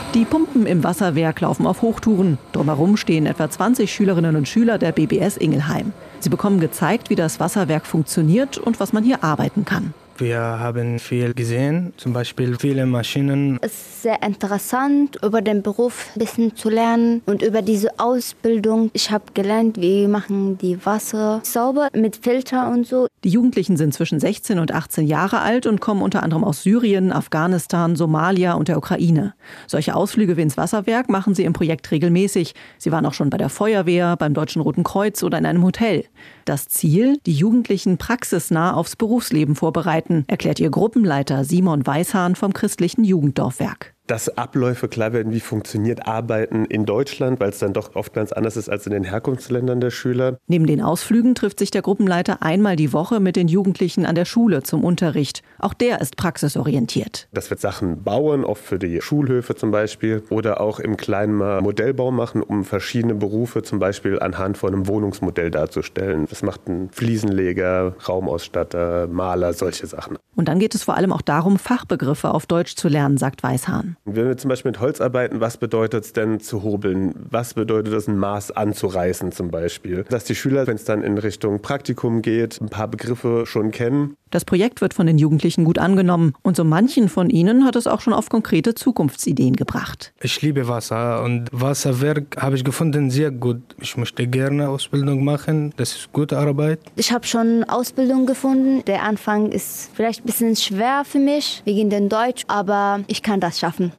Die Pumpen im Wasserwerk laufen auf Hochtouren. Drumherum stehen etwa 20 Schülerinnen und Schüler der BBS Ingelheim. Sie bekommen gezeigt, wie das Wasserwerk funktioniert und was man hier arbeiten kann. Wir haben viel gesehen, zum Beispiel viele Maschinen. Es ist sehr interessant, über den Beruf ein bisschen zu lernen und über diese Ausbildung. Ich habe gelernt, wie machen die Wasser sauber mit Filter und so. Die Jugendlichen sind zwischen 16 und 18 Jahre alt und kommen unter anderem aus Syrien, Afghanistan, Somalia und der Ukraine. Solche Ausflüge wie ins Wasserwerk machen sie im Projekt regelmäßig. Sie waren auch schon bei der Feuerwehr, beim Deutschen Roten Kreuz oder in einem Hotel. Das Ziel, die Jugendlichen praxisnah aufs Berufsleben vorbereiten, erklärt ihr Gruppenleiter Simon Weishahn vom christlichen Jugenddorfwerk. Dass Abläufe klar werden, wie funktioniert Arbeiten in Deutschland, weil es dann doch oft ganz anders ist als in den Herkunftsländern der Schüler. Neben den Ausflügen trifft sich der Gruppenleiter einmal die Woche mit den Jugendlichen an der Schule zum Unterricht. Auch der ist praxisorientiert. Dass wir Sachen bauen, oft für die Schulhöfe zum Beispiel, oder auch im Kleinen mal Modellbau machen, um verschiedene Berufe zum Beispiel anhand von einem Wohnungsmodell darzustellen. Das macht ein Fliesenleger, Raumausstatter, Maler, solche Sachen. Und dann geht es vor allem auch darum, Fachbegriffe auf Deutsch zu lernen, sagt Weishahn. Wenn wir zum Beispiel mit Holz arbeiten, was bedeutet es denn zu hobeln? Was bedeutet es, ein Maß anzureißen zum Beispiel? Dass die Schüler, wenn es dann in Richtung Praktikum geht, ein paar Begriffe schon kennen. Das Projekt wird von den Jugendlichen gut angenommen und so manchen von ihnen hat es auch schon auf konkrete Zukunftsideen gebracht. Ich liebe Wasser und Wasserwerk habe ich gefunden sehr gut. Ich möchte gerne Ausbildung machen, das ist gute Arbeit. Ich habe schon Ausbildung gefunden. Der Anfang ist vielleicht ein bisschen schwer für mich, wegen dem Deutsch, aber ich kann das schaffen.